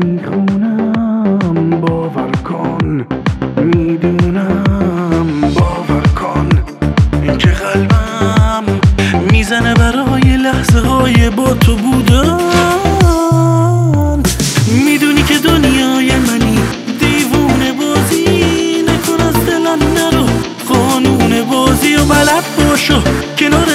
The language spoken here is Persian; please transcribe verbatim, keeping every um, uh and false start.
میخونم باور کن، میدونم باور کن، این که قلبم میزنه برای لحظه های با تو بودن. میدونی که دنیای منی، دیوونه بازی نکن، از دلم نرو، قانون بازی و بلد باشو کنار